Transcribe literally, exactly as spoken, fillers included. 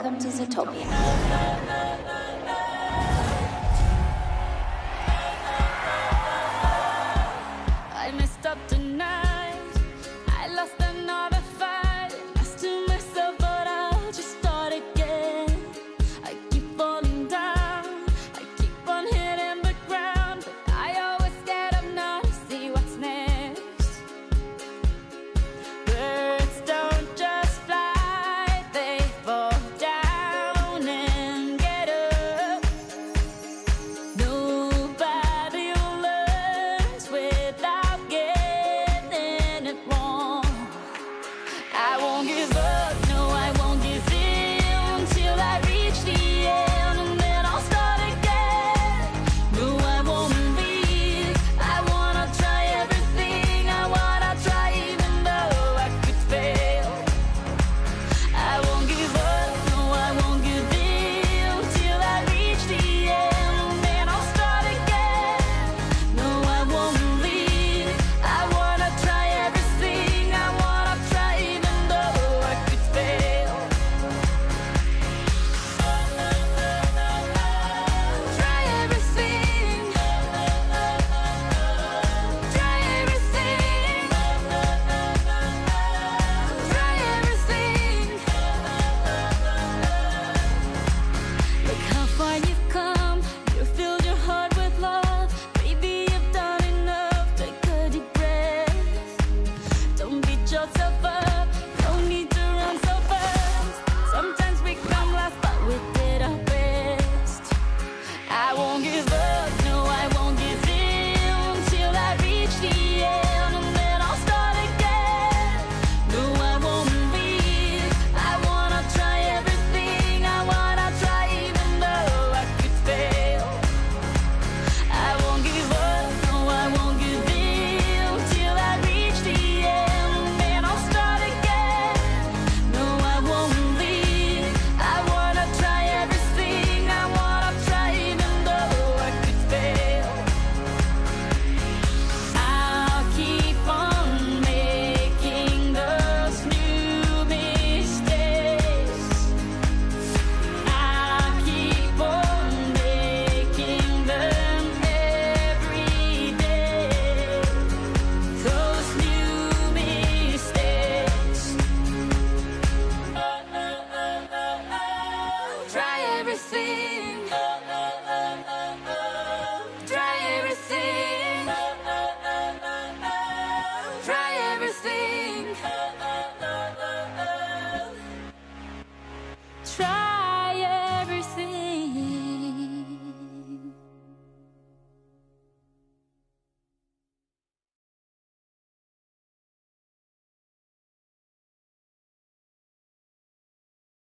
Welcome to Zootopia. I messed up tonight. I lost another fight. Lost to myself, but I'll just start again. I keep falling down. I keep on hitting the ground, but I always get up now to see what's next. Birds don't just fly, they fall down and get up. Nobody learns without getting it wrong. I won't give up, no, I won't give in till I reach the end, and then I'll start again. No, I won't leave. I wanna try everything. I wanna try even though I could fail. I won't give up, no, I won't give in till I reach the end, and then I'll start again. No, I won't leave. I wanna try everything. I wanna try even though I could fail. Try everything. Try everything. Try everything. Look how far you've come. You filled your heart with love. Baby, you've done enough. Take a deep breath. Don't beat yourself up. No need to run so fast. Sometimes we come last, but we did our best. I won't give up, no, I won't give in till I reach the end, and then I'll start again. No, I won't leave. I wanna try everything. I wanna try even though I could fail. I won't give up, no, I won't give in till I reach the end, and then I'll start again. No, I won't leave. I wanna try everything. I wanna try even though I could fail. I'll keep on making those new mistakes. I'll keep on making them every day. Those new mistakes. Try everything. Try everything. Try everything. Try